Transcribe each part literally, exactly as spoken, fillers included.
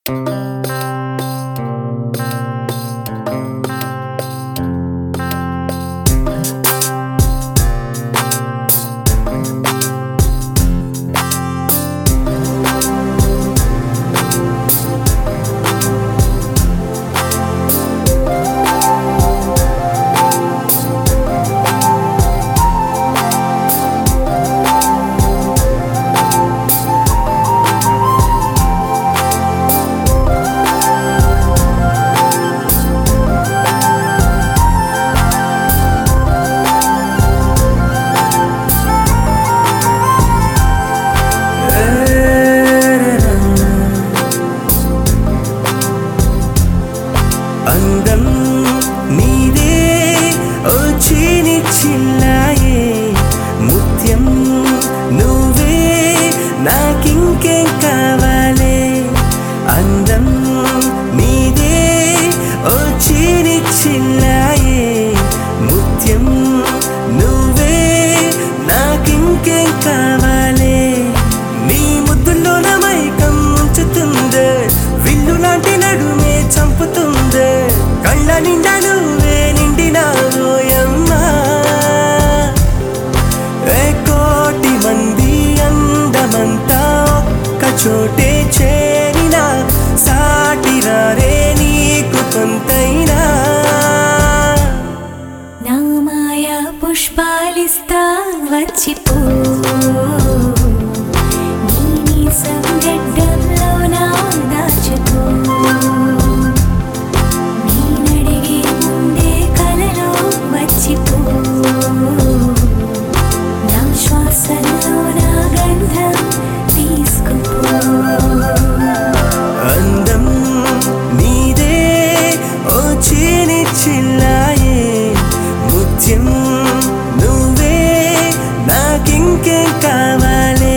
అందం నీదే ఓ చీని చిల్లాయే ముత్యం నువ్వే నాకింకేం కావాలే అందం నీదే ఓ చీని చిల్లాయే ముత్యం నువ్వే నాకింకేం కావాలే నీ ముద్దుల్లోన మైకం ఉంచుతుందే విల్లు లాంటి నడుమే చంపుతుందే కళ్ళ నిండా నువ్వే నిండినావోయమ్మా ఏ కోటి మంది అందమంతా ఒక్క చోటే చేరినా సాటిరారే నీకు కొంతైనా నా మాయా పుష్పాలిస్తా వచ్చిపో నీ సంగడ్డంలో నా దాచుకో నేనడిగే ముందే కలలో వచ్చిపో నా శ్వాసలో నా గంధం తీసుకుపో అందం నీదే ఓ చీని చిల్లాయే ముత్యం నువ్వే నాకింకేం కావాలే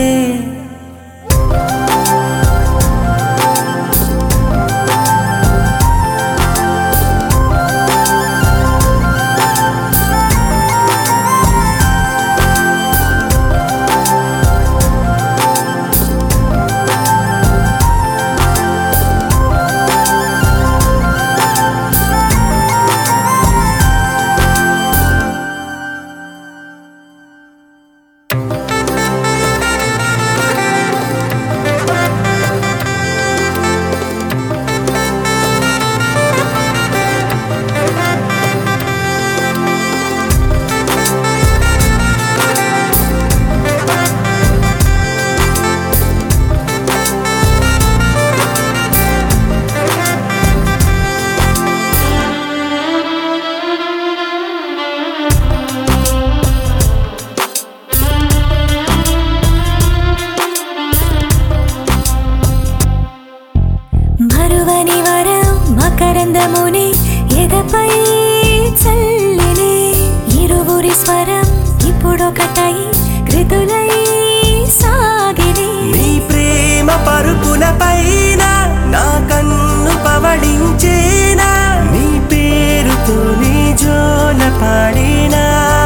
మరువని వరం మకరందముని ఎదపై చల్లినే ఇరువురి స్వరం ఇప్పుడొకటై కృతులై సాగినే నీ ప్రేమ పరుపుల పైన నా కన్ను పవళించేనా నీ పేరుతో నీ జోల పాడినా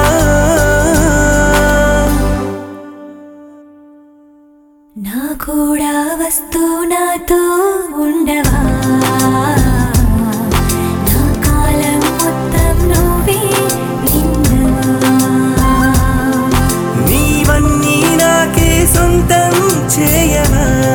నా కూడా వస్తూ నాతో ఉండవా నా కాలం మొత్తం నువ్వే విన్నవా నీవన్నీ నాకే సొంతం చేయవా